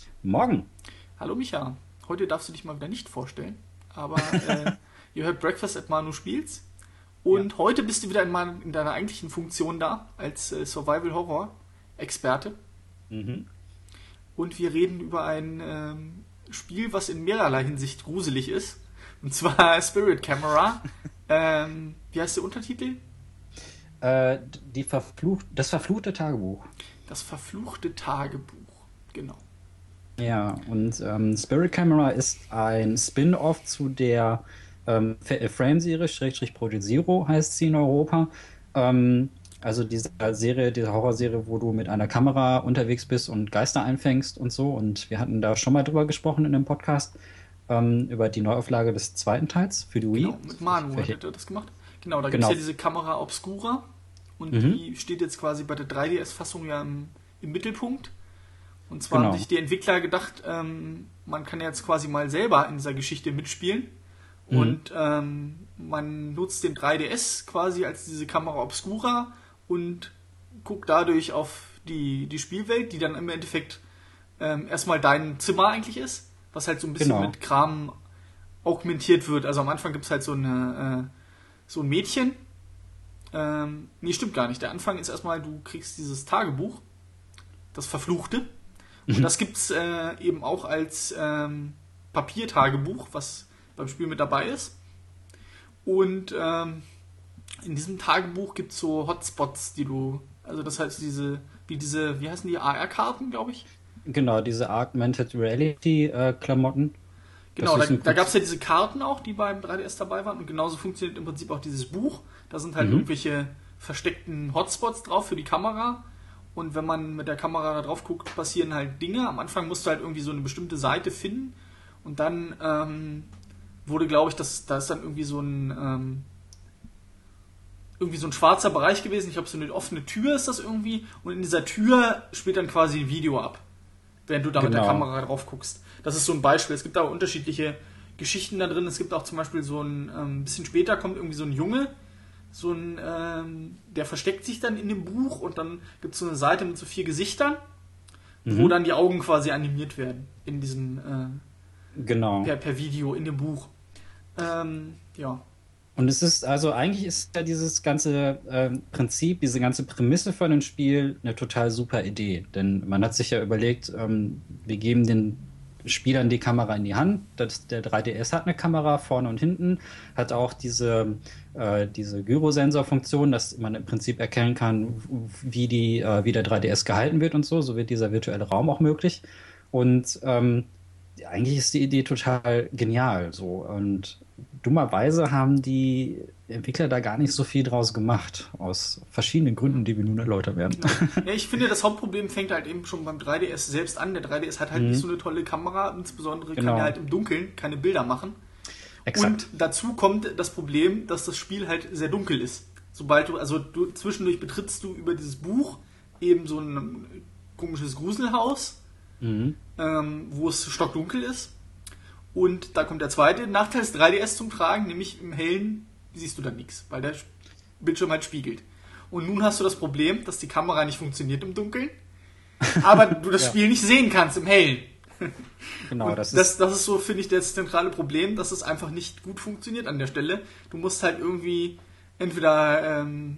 Morgen. Hallo Micha, heute darfst du dich mal wieder nicht vorstellen, aber ihr hört Breakfast at Manu Spiels Ja. und heute bist du wieder in deiner eigentlichen Funktion da als Survival-Horror-Experte Mhm. und wir reden über ein Spiel, was in mehrerlei Hinsicht gruselig ist, und zwar Spirit Camera. Wie heißt der Untertitel? Das verfluchte Tagebuch. Das verfluchte Tagebuch. Genau. Ja, und Spirit Camera ist ein Spin-off zu der Frame-Serie, Schrägstrich Project Zero heißt sie in Europa. Also diese Horrorserie, wo du mit einer Kamera unterwegs bist und Geister einfängst und so. Und wir hatten da schon mal drüber gesprochen in dem Podcast, über die Neuauflage des zweiten Teils für die Genau, Wii. mit Manu Welche? hattet ihr das gemacht. Genau, da gibt es ja Genau. diese Kamera Obscura und Mhm. die steht jetzt quasi bei der 3DS-Fassung ja im Mittelpunkt. Und zwar haben sich Genau. die Entwickler gedacht, man kann jetzt quasi mal selber in dieser Geschichte mitspielen Mhm. und man nutzt den 3DS quasi als diese Kamera Obscura und guckt dadurch auf die Spielwelt, die dann im Endeffekt erstmal dein Zimmer eigentlich ist, was halt so ein bisschen Genau. mit Kram augmentiert wird. Also am Anfang gibt es halt so ein Mädchen. Nee, stimmt gar nicht. Der Anfang ist erstmal, du kriegst dieses Tagebuch, das Verfluchte. Und Mhm. das gibt's eben auch als Papiertagebuch, was beim Spiel mit dabei ist. Und in diesem Tagebuch gibt's so Hotspots, die du, also das heißt wie heißen die, AR-Karten, glaube ich? Genau, diese Augmented Reality Klamotten. Das Genau, ist im da gab es Prinzip. ja diese Karten auch, die beim 3DS dabei waren. Und genauso funktioniert im Prinzip auch dieses Buch. Da sind halt Mhm. irgendwelche versteckten Hotspots drauf für die Kamera. Und wenn man mit der Kamera da drauf guckt, passieren halt Dinge. Am Anfang musst du halt irgendwie so eine bestimmte Seite finden. Und dann wurde, glaube ich, da ist dann irgendwie so ein schwarzer Bereich gewesen. Ich glaube, so eine offene Tür ist das irgendwie. Und in dieser Tür spielt dann quasi ein Video ab, während du da mit der Genau. Kamera drauf guckst. Das ist so ein Beispiel. Es gibt aber unterschiedliche Geschichten da drin. Es gibt auch zum Beispiel so ein bisschen später kommt irgendwie so ein Junge, der versteckt sich dann in dem Buch und dann gibt es so eine Seite mit so 4 Gesichtern, wo Mhm. dann die Augen quasi animiert werden in diesem Genau. per Video in dem Buch. Ja, Und es ist, also eigentlich ist ja dieses ganze Prinzip, diese ganze Prämisse von dem Spiel eine total super Idee. Denn man hat sich ja überlegt, wir geben den Spielern die Kamera in die Hand. Der 3DS hat eine Kamera vorne und hinten, hat auch diese Gyrosensorfunktion, dass man im Prinzip erkennen kann, wie der 3DS gehalten wird und so. So wird dieser virtuelle Raum auch möglich. Und eigentlich ist die Idee total genial. So. Und dummerweise haben die Entwickler da gar nicht so viel draus gemacht. Aus verschiedenen Gründen, die wir nun erläutern werden. genau. Ja, ich finde, das Hauptproblem fängt halt eben schon beim 3DS selbst an. Der 3DS hat halt nicht so Mhm, eine tolle Kamera, insbesondere kann er genau, halt im Dunkeln keine Bilder machen. Und exakt. dazu kommt das Problem, dass das Spiel halt sehr dunkel ist. Also du zwischendurch betrittst du über dieses Buch eben so ein komisches Gruselhaus, Mhm, wo es stockdunkel ist. Und da kommt der zweite Nachteil des 3DS zum Tragen, nämlich im Hellen siehst du dann nichts, weil der Bildschirm halt spiegelt. Und nun hast du das Problem, dass die Kamera nicht funktioniert im Dunkeln, aber du das ja, Spiel nicht sehen kannst im Hellen. genau, Und das ist. das ist so, finde ich, das zentrale Problem, dass es einfach nicht gut funktioniert an der Stelle. Du musst halt irgendwie entweder,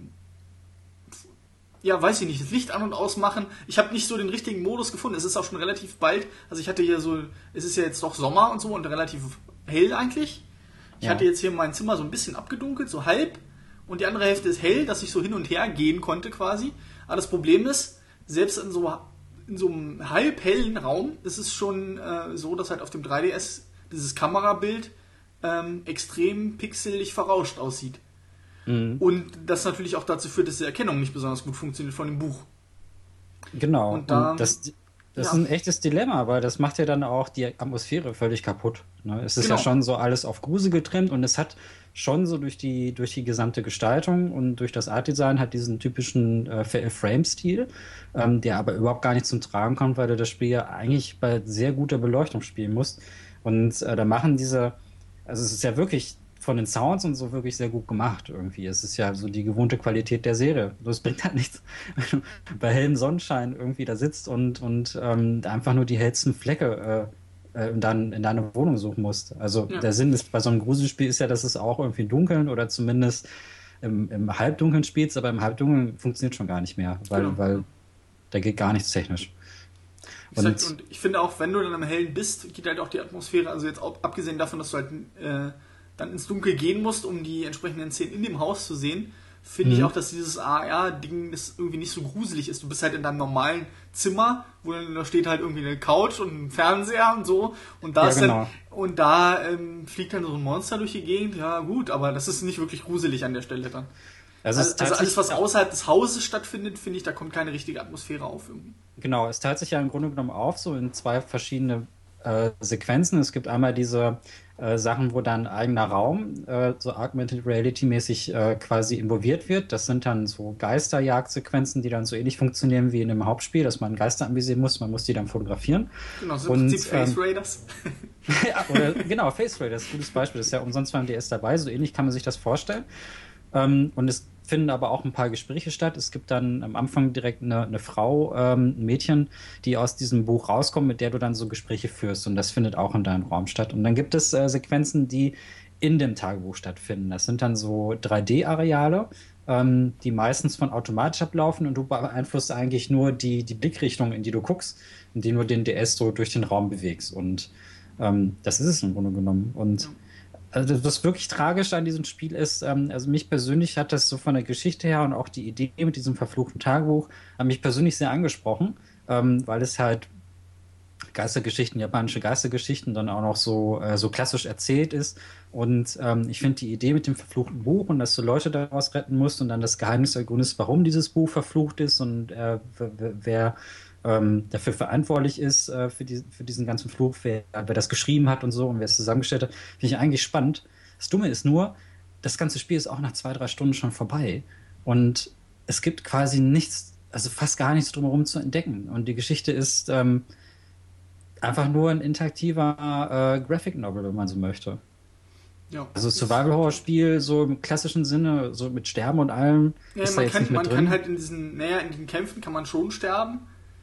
ja, weiß ich nicht, das Licht an- und ausmachen. Ich habe nicht so den richtigen Modus gefunden. Es ist auch schon relativ bald. Also ich hatte hier so, es ist ja jetzt doch Sommer und so und relativ hell eigentlich. Ich hatte Ja. jetzt hier mein Zimmer so ein bisschen abgedunkelt, so halb. Und die andere Hälfte ist hell, dass ich so hin und her gehen konnte quasi. Aber das Problem ist, selbst in so einem halb hellen Raum ist es schon so, dass halt auf dem 3DS dieses Kamerabild extrem pixelig verrauscht aussieht. Mhm. Und das natürlich auch dazu führt, dass die Erkennung nicht besonders gut funktioniert von dem Buch. Genau, Und und da, das ist ja, ein echtes Dilemma, weil das macht ja dann auch die Atmosphäre völlig kaputt. Ne? Es ist ja genau. schon so alles auf Grusel getrimmt und es hat schon so durch die gesamte Gestaltung und durch das Artdesign hat diesen typischen Frame-Stil, der aber überhaupt gar nicht zum Tragen kommt, weil du das Spiel ja eigentlich bei sehr guter Beleuchtung spielen musst. Und da machen also es ist ja wirklich von den Sounds und so wirklich sehr gut gemacht irgendwie. Es ist ja so die gewohnte Qualität der Serie. Das bringt halt nichts, wenn du bei hellem Sonnenschein irgendwie da sitzt und einfach nur die hellsten Flecke dann in deiner Wohnung suchen musst. Also Ja. der Sinn ist bei so einem Gruselspiel ist ja, dass es auch irgendwie im Dunkeln oder zumindest im Halbdunkeln spielst, aber im Halbdunkeln funktioniert schon gar nicht mehr, Genau. weil da geht gar nichts technisch. Und ich finde auch, wenn du dann am Hellen bist, geht halt auch die Atmosphäre, also jetzt auch, abgesehen davon, dass du halt dann ins Dunkel gehen musst, um die entsprechenden Szenen in dem Haus zu sehen, finde ich auch, dass dieses AR-Ding irgendwie nicht so gruselig ist. Du bist halt in deinem normalen Zimmer, wo dann, da steht halt irgendwie eine Couch und ein Fernseher und so. Und da Ja, ist genau. fliegt dann so ein Monster durch die Gegend. Ja, gut, aber das ist nicht wirklich gruselig an der Stelle dann. Also es Also teilt alles, sich, was außerhalb des Hauses stattfindet, finde ich, da kommt keine richtige Atmosphäre auf irgendwie. genau, es teilt sich ja im Grunde genommen auf, so in zwei verschiedene Sequenzen. Es gibt einmal diese Sachen, wo dann ein eigener Raum, so Augmented Reality-mäßig quasi involviert wird. Das sind dann so Geisterjagdsequenzen, die dann so ähnlich funktionieren wie in einem Hauptspiel, dass man Geister anvisieren muss, man muss die dann fotografieren. Genau, so im Und Prinzip Face Raiders. ja, oder genau, Face Ray, das ist ein gutes Beispiel. Das ist ja umsonst beim DS dabei. So ähnlich kann man sich das vorstellen. Und es finden aber auch ein paar Gespräche statt. Es gibt dann am Anfang direkt eine Frau, ein Mädchen, die aus diesem Buch rauskommt, mit der du dann so Gespräche führst. Und das findet auch in deinem Raum statt. Und dann gibt es Sequenzen, die in dem Tagebuch stattfinden. Das sind dann so 3D-Areale, die meistens von automatisch ablaufen und du beeinflusst eigentlich nur die Blickrichtung, in die du guckst, indem du den DS so durch den Raum bewegst. Und das ist es im Grunde genommen. Und also das wirklich Tragische an diesem Spiel ist, also mich persönlich hat das so von der Geschichte her und auch die Idee mit diesem verfluchten Tagebuch, hat mich persönlich sehr angesprochen, weil es halt Geistergeschichten, japanische Geistergeschichten dann auch noch so klassisch erzählt ist. Und ich finde die Idee mit dem verfluchten Buch und dass du Leute daraus retten musst und dann das Geheimnis ergründest, warum dieses Buch verflucht ist und wer dafür verantwortlich ist für diesen ganzen Fluch, wer das geschrieben hat und so und wer es zusammengestellt hat, finde ich eigentlich spannend. Das Dumme ist nur, das ganze Spiel ist auch nach 2, 3 Stunden schon vorbei. Und es gibt quasi nichts, also fast gar nichts drumherum zu entdecken. Und die Geschichte ist einfach nur ein interaktiver Graphic Novel, wenn man so möchte. Ja. Also Survival-Horror-Spiel, so im klassischen Sinne, so mit Sterben und allem, Ja, ist da jetzt nicht mit man drin. kann halt in den Kämpfen kann man schon sterben,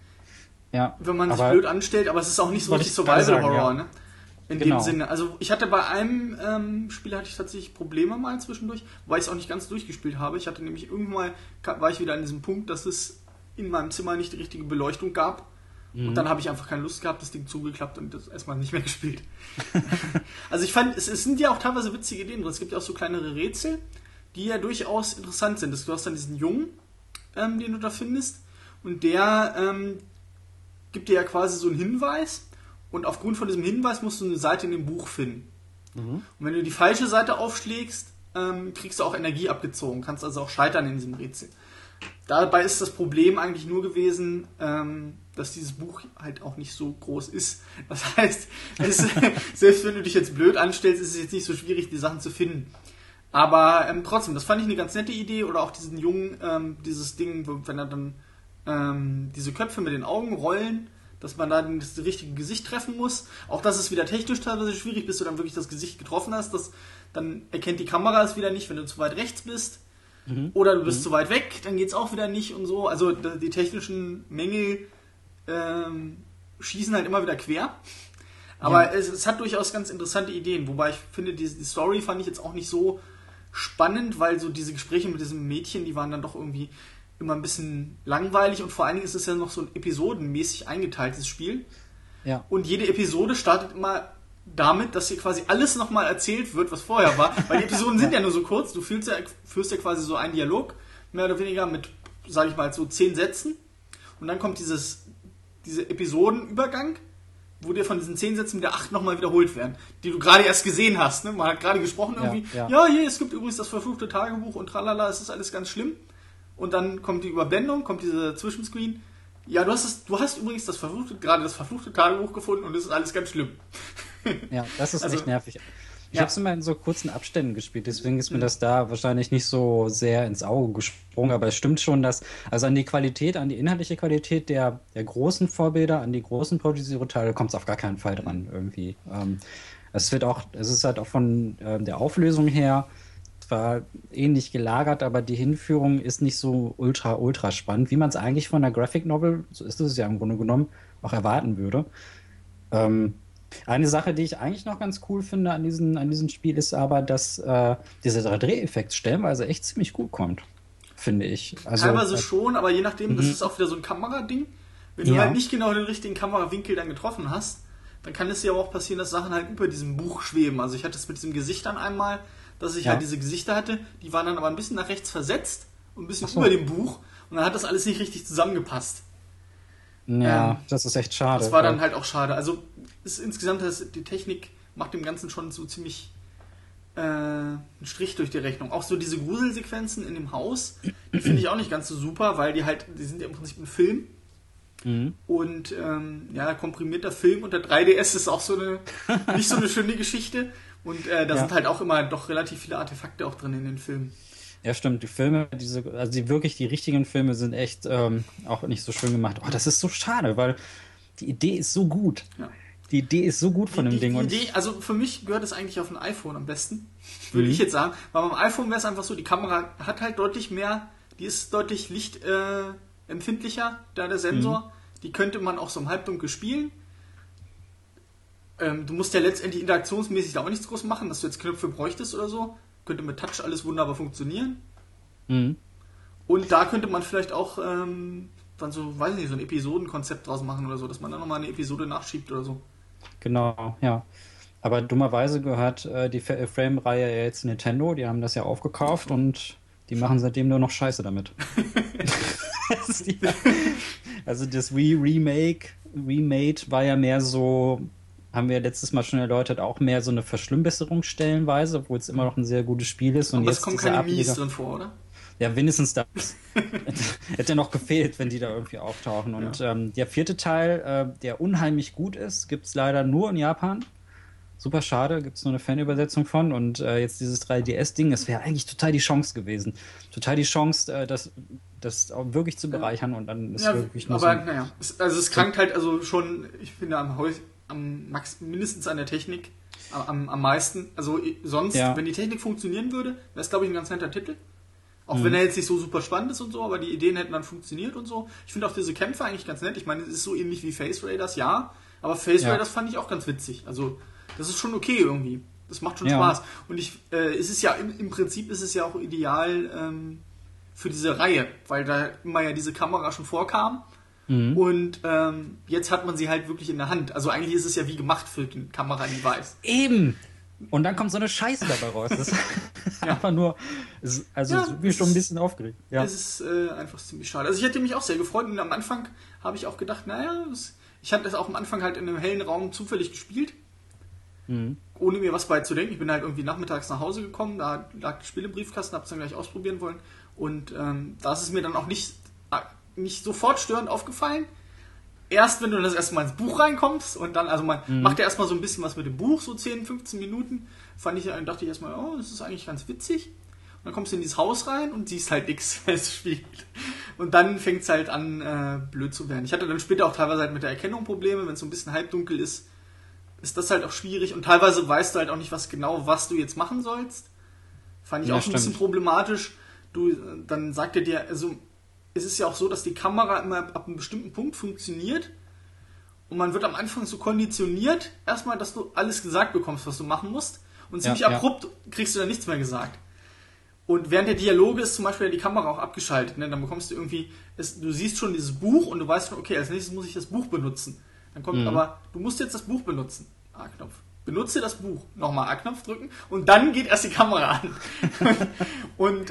Ja, wenn man sich aber blöd anstellt, aber es ist auch nicht so wollte richtig ich gerade sagen, Survival-Horror, ja. ne? In Genau. dem Sinne. Also ich hatte bei einem Spiel hatte ich tatsächlich Probleme mal zwischendurch, weil ich es auch nicht ganz durchgespielt habe. Ich hatte nämlich irgendwann mal, war ich wieder an diesem Punkt, dass es in meinem Zimmer nicht die richtige Beleuchtung gab. Und dann habe ich einfach keine Lust gehabt, das Ding zugeklappt und das erstmal nicht mehr gespielt. Also ich fand, es sind ja auch teilweise witzige Ideen drin. Es gibt ja auch so kleinere Rätsel, die ja durchaus interessant sind. Du hast dann diesen Jungen, den du da findest, und der gibt dir ja quasi so einen Hinweis und aufgrund von diesem Hinweis musst du eine Seite in dem Buch finden. Und wenn du die falsche Seite aufschlägst, kriegst du auch Energie abgezogen, kannst also auch scheitern in diesem Rätsel. Dabei ist das Problem eigentlich nur gewesen, dass dieses Buch halt auch nicht so groß ist. Das heißt, selbst wenn du dich jetzt blöd anstellst, ist es jetzt nicht so schwierig, die Sachen zu finden. Aber trotzdem, das fand ich eine ganz nette Idee. Oder auch diesen Jungen, dieses Ding, wenn er dann diese Köpfe mit den Augen rollen, dass man dann das richtige Gesicht treffen muss. Auch das ist wieder technisch teilweise schwierig, bis du dann wirklich das Gesicht getroffen hast. Dann erkennt die Kamera es wieder nicht, wenn du zu weit rechts bist. Oder du bist zu weit weg, dann geht's auch wieder nicht und so. Also die technischen Mängel schießen halt immer wieder quer. Aber es hat durchaus ganz interessante Ideen. Wobei ich finde, die Story fand ich jetzt auch nicht so spannend, weil so diese Gespräche mit diesem Mädchen, die waren dann doch irgendwie immer ein bisschen langweilig. Und vor allen Dingen ist es ja noch so ein episodenmäßig eingeteiltes Spiel. ja. Und jede Episode startet immer damit, dass hier quasi alles nochmal erzählt wird, was vorher war. Weil die Episoden sind ja nur so kurz. Du führst ja quasi so einen Dialog, mehr oder weniger mit, sage ich mal, so 10 Sätzen. Und dann kommt dieser Episodenübergang, wo dir von diesen 10 Sätzen wieder 8 nochmal wiederholt werden, die du gerade erst gesehen hast. Ne? Man hat gerade gesprochen irgendwie, ja, hier, es gibt übrigens das verfluchte Tagebuch und tralala, es ist alles ganz schlimm. Und dann kommt die Überblendung, kommt dieser Zwischenscreen. Ja, du hast übrigens gerade das verfluchte Tagebuch gefunden und es ist alles ganz schlimm. Ja, das ist Also- echt nervig. Ich habe es immer in so kurzen Abständen gespielt, deswegen ist mir das da wahrscheinlich nicht so sehr ins Auge gesprungen. Aber es stimmt schon, dass, also an die Qualität, an die inhaltliche Qualität der großen Vorbilder, an die großen Produzierteile kommt es auf gar keinen Fall dran irgendwie. Es ist halt auch von der Auflösung her zwar ähnlich gelagert, aber die Hinführung ist nicht so ultra spannend, wie man es eigentlich von der Graphic Novel, so ist es ja im Grunde genommen, auch erwarten würde. Ähm, eine Sache, die ich eigentlich noch ganz cool finde an diesem Spiel, ist aber, dass dieser 3D-Effekt stellenweise echt ziemlich gut kommt, finde ich. Also, Teilweise schon, aber je nachdem, das ist auch wieder so ein Kamerading. Wenn du ja. halt nicht genau den richtigen Kamerawinkel dann getroffen hast, dann kann es ja auch passieren, dass Sachen halt über diesem Buch schweben. Also ich hatte es mit diesen Gesichtern einmal, dass ich Ja. halt diese Gesichter hatte, die waren dann aber ein bisschen nach rechts versetzt und ein bisschen Ach so. über dem Buch und dann hat das alles nicht richtig zusammengepasst. Ja, das ist echt schade. Das war dann halt auch schade. Also insgesamt, die Technik macht dem Ganzen schon so ziemlich einen Strich durch die Rechnung. Auch so diese Gruselsequenzen in dem Haus, die finde ich auch nicht ganz so super, weil die sind ja im Prinzip ein Film. Mhm. Und ja, komprimierter Film unter 3DS ist auch nicht so eine schöne Geschichte. Und da sind halt auch immer doch relativ viele Artefakte auch drin in den Filmen. Ja, stimmt. Die Filme, die richtigen Filme sind echt auch nicht so schön gemacht. Oh, das ist so schade, weil die Idee ist so gut. Ja. Die Idee ist so gut von dem Ding. Die Idee, also für mich gehört es eigentlich auf ein iPhone am besten, würde ich jetzt sagen. Weil beim iPhone wäre es einfach so, die Kamera hat halt deutlich mehr, die ist deutlich lichtempfindlicher, da der Sensor. Die könnte man auch so im Halbdunkel spielen. Du musst ja letztendlich interaktionsmäßig da auch nichts groß machen, dass du jetzt Knöpfe bräuchtest oder so. Könnte mit Touch alles wunderbar funktionieren. Mhm. Und da könnte man vielleicht auch dann so, weiß ich nicht, so ein Episodenkonzept draus machen oder so, dass man dann nochmal eine Episode nachschiebt oder so. Genau, ja. Aber dummerweise gehört die Frame-Reihe ja jetzt Nintendo. Die haben das ja aufgekauft und die machen seitdem nur noch Scheiße damit. Also das Remake war ja mehr so, haben wir letztes Mal schon erläutert, auch mehr so eine Verschlimmbesserung stellenweise, obwohl es immer noch ein sehr gutes Spiel ist. Und Aber jetzt es kommen dieser keine Mies Ableger- drin vor, oder? Ja, wenigstens das. Hätte ja noch gefehlt, wenn die da irgendwie auftauchen. Und der vierte Teil, der unheimlich gut ist, gibt es leider nur in Japan. Super schade, gibt es nur eine Fanübersetzung von. Und jetzt dieses 3DS-Ding, das wäre eigentlich total die Chance gewesen. Total die Chance, das auch wirklich zu bereichern. Und dann ist Ja, wirklich nur aber so. naja, es krankt halt also schon, ich finde, mindestens an der Technik am meisten. Also sonst, Ja. wenn die Technik funktionieren würde, wäre es, glaube ich, ein ganz netter Titel. Auch wenn er jetzt nicht so super spannend ist und so, aber die Ideen hätten dann funktioniert und so. Ich finde auch diese Kämpfe eigentlich ganz nett. Ich meine, es ist so ähnlich wie Face Raiders, ja. Aber Face Raiders fand ich auch ganz witzig. Also, das ist schon okay irgendwie. Das macht schon Spaß. Und es ist ja, im Prinzip ist es ja auch ideal für diese Reihe, weil da immer ja diese Kamera schon vorkam. Und jetzt hat man sie halt wirklich in der Hand. Also eigentlich ist es ja wie gemacht für den Kamera-Device. Eben! Und dann kommt so eine Scheiße dabei raus. Das ist einfach nur. Bin schon ein bisschen aufgeregt. Ja. Es ist einfach ziemlich schade. Also ich hätte mich auch sehr gefreut und am Anfang habe ich auch gedacht, naja, ich habe das auch am Anfang halt in einem hellen Raum zufällig gespielt, ohne mir was beizudenken. Ich bin halt irgendwie nachmittags nach Hause gekommen, da lag das Spiel im Briefkasten, habe es dann gleich ausprobieren wollen und da ist es mir dann auch nicht sofort störend aufgefallen. Erst wenn du das erstmal ins Buch reinkommst und dann, also man macht ja erstmal so ein bisschen was mit dem Buch, so 10, 15 Minuten, dachte ich erstmal, oh, das ist eigentlich ganz witzig. Und dann kommst du in dieses Haus rein und siehst halt nichts, weil es spielt. Und dann fängt es halt an, blöd zu werden. Ich hatte dann später auch teilweise halt mit der Erkennung Probleme, wenn es so ein bisschen halbdunkel ist das halt auch schwierig und teilweise weißt du halt auch nicht, was du jetzt machen sollst. Fand ich auch ein bisschen problematisch. Dann sagt er dir, also es ist ja auch so, dass die Kamera immer ab einem bestimmten Punkt funktioniert und man wird am Anfang so konditioniert, erstmal, dass du alles gesagt bekommst, was du machen musst und ziemlich abrupt kriegst du dann nichts mehr gesagt. Und während der Dialoge ist zum Beispiel die Kamera auch abgeschaltet. Ne? Dann bekommst du irgendwie, du siehst schon dieses Buch und du weißt schon, okay, als nächstes muss ich das Buch benutzen. Dann kommt aber, du musst jetzt das Buch benutzen. A-Knopf. Benutze das Buch. Nochmal A-Knopf drücken und dann geht erst die Kamera an. Und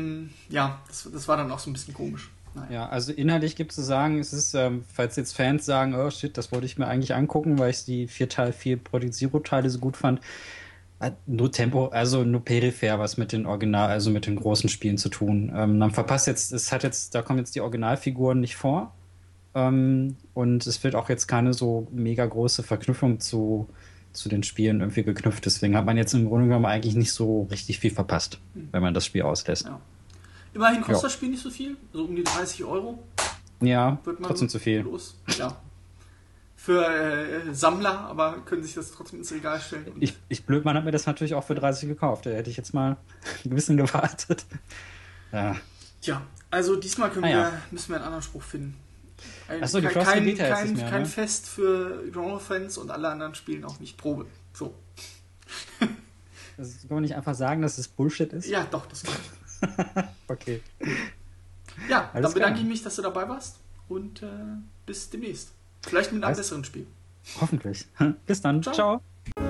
das war dann auch so ein bisschen komisch. Naja. Ja, also inhaltlich gibt es zu sagen, es ist, falls jetzt Fans sagen, oh shit, das wollte ich mir eigentlich angucken, weil ich die 4 Project Zero-Teile so gut fand, hat nur nur peripher was mit den also mit den großen Spielen zu tun. Man verpasst da kommen jetzt die Originalfiguren nicht vor. Und es wird auch jetzt keine so mega große Verknüpfung zu zu den Spielen irgendwie geknüpft. Deswegen hat man jetzt im Grunde genommen eigentlich nicht so richtig viel verpasst, wenn man das Spiel auslässt. Ja. Immerhin kostet das Spiel nicht so viel, so um die 30 Euro. Ja, Wird man trotzdem zu viel. Los. Ja. Für Sammler, aber können sich das trotzdem ins Regal stellen. Ich blöd, man hat mir das natürlich auch für 30 gekauft. Da hätte ich jetzt mal ein bisschen gewartet. Ja. Tja, also diesmal müssen wir einen anderen Spruch finden. Achso, die Frosty Beta jetzt kein, nicht mehr, kein ne? Fest für Genre-Fans und alle anderen spielen auch nicht Probe. So. Das kann man nicht einfach sagen, dass es Bullshit ist? Ja, doch, das kann Okay. Ja, Alles dann bedanke klar. ich mich, dass du dabei warst und bis demnächst. Vielleicht mit einem besseren Spiel. Hoffentlich. Bis dann. Ciao. Ciao.